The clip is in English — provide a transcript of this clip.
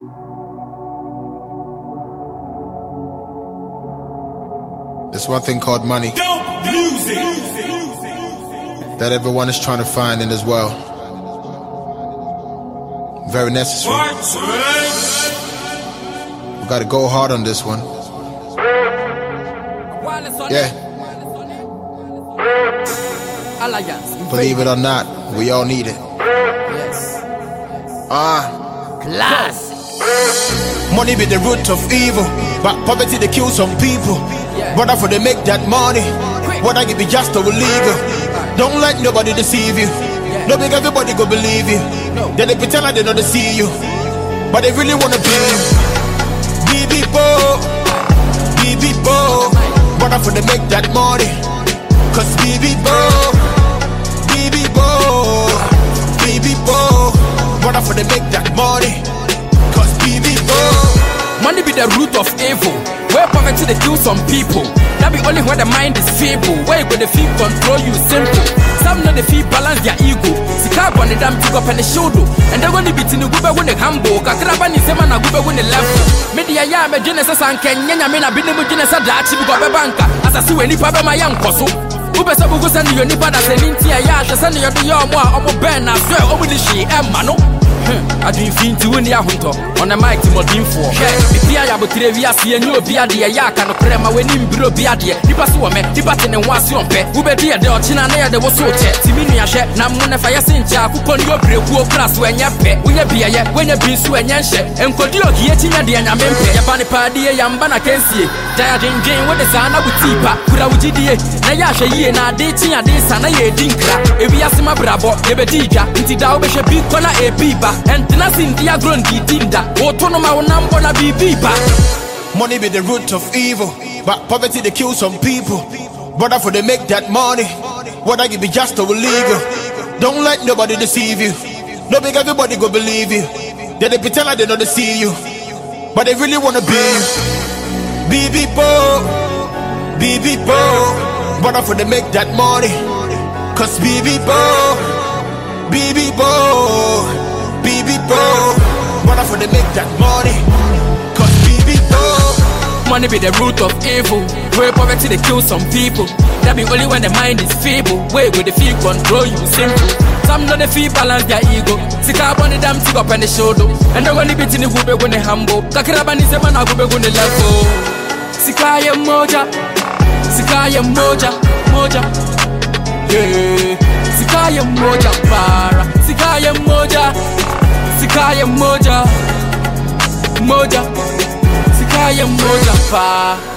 There's one thing called money that everyone is trying to find in this world. Very necessary. We gotta go hard on this one. Yeah. Believe it or not, we all need it. Class. Money be the root of evil, but poverty they kill some people. Brother, for they make that money, whether it be just or illegal. Don't let nobody deceive you. No make everybody go believe you. Then they pretend like they don't see you, but they really wanna be you. Be-be-bo, brother, for they make that money. Cause be-be-bo, brother, for they make that money. Cause be-be-bo. Money be the root of evil. Where poverty they kill some people. That be only when the mind is feeble. Where you go the feel control you simple. Some know the feel balance their ego. Sika on the damn pick up and the shoulder. And they're gonna be in the gube when the humble. Kakrabani sema na gube when the level. Media ya me genesis and Kenya mena bini mu genesis da achi bi kwa banka. Asasi we nipa be ma yankoso. Ube sabu go send you nipa da seninti ya send you do your mo omo ben na so omo di shi emma no. I do think to win the hunter on the mic to my team for. If you are about to see a new beard, the yak and a crema when you blow beard, the pass woman, the button and was your pet. Who be dear, the China, there was so chat. Timinia shed, Namuna Fire Sincha, who call your break, who class when you're pet, when you be a when you be so and yanshe, and could you get in the Anamempe, Yapani Party, Yambana can see. Diagin Jane with the son of Tipa, Kurauji, Nayasha, and I did this and I dinkra. If we ask my bravo, Ebedija, into Daubesha big corner a pipa. And nothing dia grundi tinda autonoma unambo na bibiba. Money be the root of evil, but poverty they kill some people. Brother, for they make that money, whether it be just or illegal. Don't let nobody deceive you. No make everybody go believe you. Then they pretend like they don't see you, but they really wanna be you. Be-be-bo, brother, for they make that money. Cause be-be-bo, brother, for they make that money. Cause be-be-bo. Money be the root of evil. Where poverty they kill some people. That be only when the mind is feeble. Where will the feel control you simple. Some know the feel balance their ego. Sika on the damn tick up and the shoulder. And they're gonna be in the gube when they humble. Kakrabani se mana gube when they level. Sika moja, yeah. Sika moja para. Sika moja, Sika moja pa.